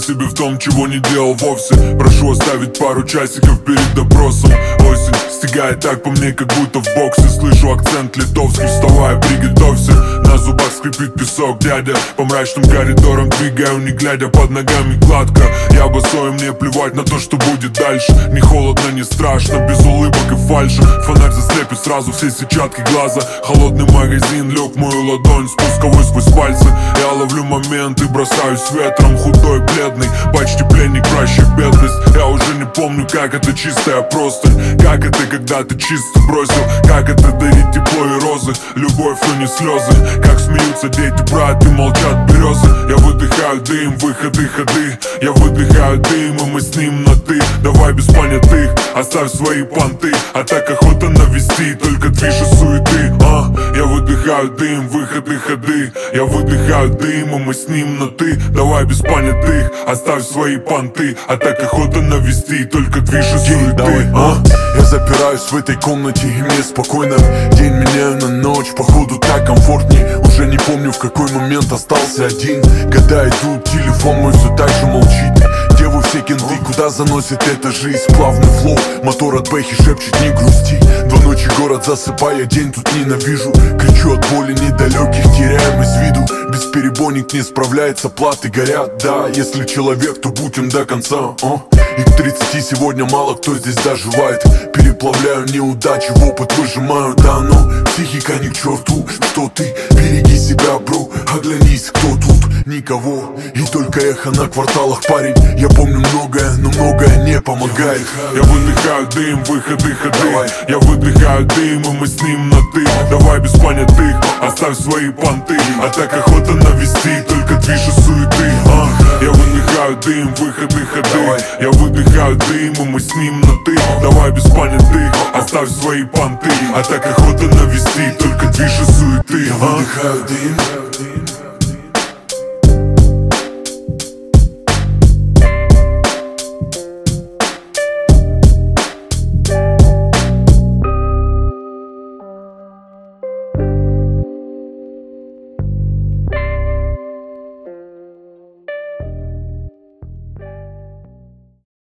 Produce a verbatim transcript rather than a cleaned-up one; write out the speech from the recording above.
себе в том, чего не делал вовсе. Прошу оставить пару часиков перед допросом. Осень стигает так по мне, как будто в боксе. Слышу акцент литовский, вставай, приготовься. На зубах скрипит песок, дядя. По мрачным коридорам двигаю, не глядя, под ногами гладко. Я босой, мне плевать на то, что будет дальше. Не холодно, не страшно, без улыбок и фальши. Фонарь заслепит сразу все сетчатки глаза. Холодный магазин лег в мою ладонь, спусковой сквозь пальцы. Я ловлю момент и бросаюсь ветром. Худой, бледный, почти пленник, проще бедность. Я уже не помню, как это чистая простынь. Как это, когда ты чисто бросил. Как это дарить тепло и розы. Любовь, но не слезы. Как смеются дети, брат, и молчат березы. Я выдыхаю дым, выходы, ходы. Я выдыхаю дым, и мы с ним на ты. Давай без понятых, оставь свои понты. А так охота навести, только движ и суеты. а? Я выдыхаю дым, выходы, ходы. Я выдыхаю дым, и мы с ним на ты. Давай без понятых, оставь свои понты. А так охота навести, только движ и суеты. Давай, а? Я запираюсь в этой комнате, и мне спокойно. День меняю на ночь, походу так комфортней. Уже не помню, в какой момент остался один. Года идут, телефон мой все так же молчит. Где вы все кенты, куда заносит эта жизнь? Плавный флоу, мотор от бэхи шепчет не грусти. Два ночи город засыпая, день тут ненавижу. Кричу от боли недалеких, теряем из виду. Бесперебойник не справляется, платы горят. Да, если человек, то будь им до конца, а? И к тридцати сегодня мало кто здесь доживает. Переплавляю неудачи в опыт, выжимаю. Да, но психика ни к черту. Что ты? Береги себя, бро. Оглянись, кто тут? Никого. И только эхо на кварталах, парень. Я помню многое, но многое не помогает. Я выдыхаю дым, выходы, ходы. Я выдыхаю дым, и мы с ним на ты. Давай без понятых, оставь свои понты. А так охота навести, только движ и суеты. а? Я выдыхаю дым, выходы, ходы. Я выдыхаю дым, и мы с ним на ты. Давай без понятых, оставь свои понты. А так охота навести, только движ и суеты. Я выдыхаю дым,